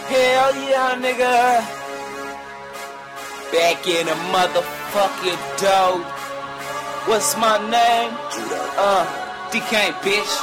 Hell yeah, nigga. Back in the motherfucking dough. What's my name? DK, bitch.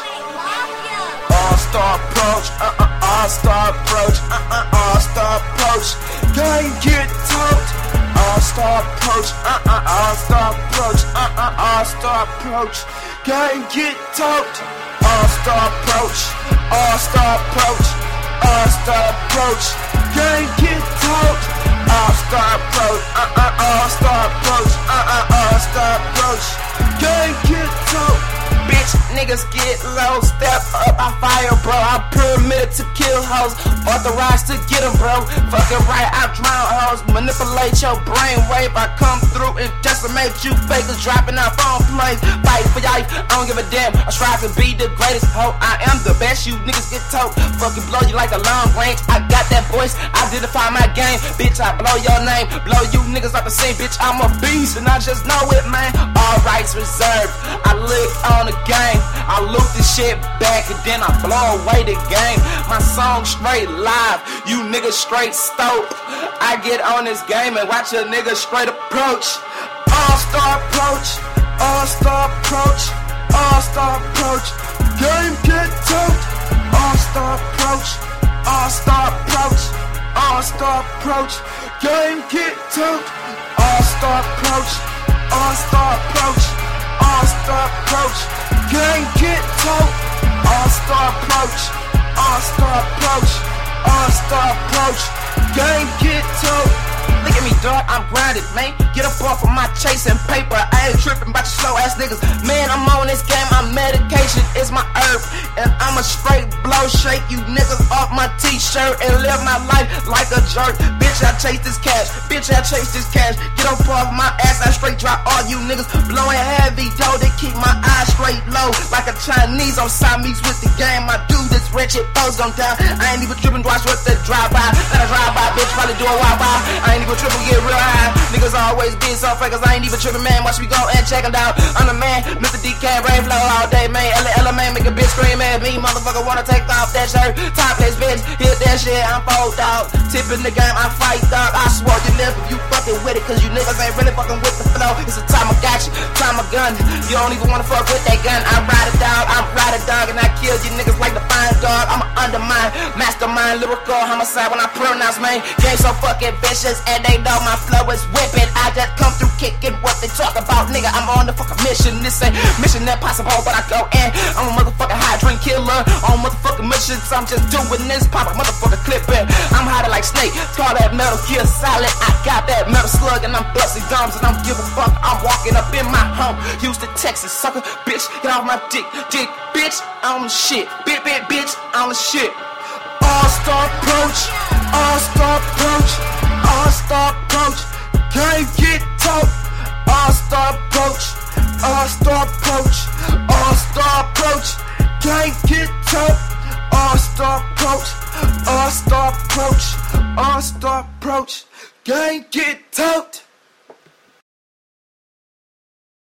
All-star approach, all-star approach, all-star approach. Gang get tote. All-star approach, all-star approach, all-star approach. Gang get tote. All-star approach, all-star approach, all-star approach. Gang get tote. All-star approach, all-star approach, all-star approach. Gang get tote. Bitch, niggas get low, step up, I fire, bro. I'm pyramid to kill hoes, authorized to get them, bro. Fucking right, I drown hoes, manipulate your brain wave. I come through and decimate you fakers, dropping out phone plays. Fight for your life, I don't give a damn. I strive to be the greatest hoe. I am the best, you niggas get told. Fucking blow you like a long range. I got that voice, identify my game. Bitch, I blow your name, blow you niggas like the same. Bitch, I'm a beast and I just know it, man. All rights reserved, I lick on the game. I loot this shit back and then I blow away the game. My song straight live, you niggas straight stoke. I get on this game and watch a nigga straight approach. All-star approach, all-star approach, all-star approach. Game get tote. All-star approach, all-star approach, all-star approach. Game get tote. All-star approach, all-star approach, all-star approach. Gang get tote. All-star approach, all-star approach, all-star approach. Gang get tote. Look at me, dog, I'm grinded, man. Get up off of my chasing paper. I ain't tripping about you slow ass niggas. Man, I'm on this game, my medication is my herb. And I'ma straight blow shake you niggas off my t-shirt and live my life like a jerk. Bitch, I chase this cash. Bitch, I chase this cash. Get up off my ass, I straight drop all you niggas. Blowing heavy dough to keep my eyes straight low. Like a Chinese on Siamese with the game. I do this wretched foes gon' down. I ain't even tripping, watch what the drive-by. Let a drive-by, bitch, probably do a wild-by. I ain't even tripping, get real high. Niggas always be so fake, cause I ain't even tripping, man. Watch me go and check them down. I'm the man, Mr. DK, brain flow all day, man. Ella, man, make a bitch scream at me. Motherfucker wanna take off that shirt. Topless bitch, hit that shit, I'm fold out. Tipping the game, I fight dog. I swore you live if you fucking with it, cause you niggas ain't really fucking with the flow. It's a time I got you, time I gun. You don't even wanna fuck with that gun. I ride a dog, I'm ride a dog, and I kill you niggas like the fine dog. I'm an undermine, mastermind, lyrical homicide when I pronounce, man. Game so fucking vicious, and they know my flow is whipping. I just come through kicking what they talk about, nigga. I'm on the fucking mission. This ain't mission impossible, but I go in. I'm a motherfucking hydrant killer on motherfucking missions. I'm just doing this, pop a motherfucking clipping. I'm hiding like Snake, call that Metal Gear Solid. I got that metal slug and I'm busting gums and I'm giving a fuck. I'm walking up in my home, Houston, Texas, sucker, bitch. Get off my dick, bitch. I'm the shit, bitch. I'm the shit. All-star approach, all-star approach, all-star approach. Gang get tote. All-star approach, all-star approach, all-star approach. Gang get tote. All-star approach, all-star approach, all-star approach. Gang get tote.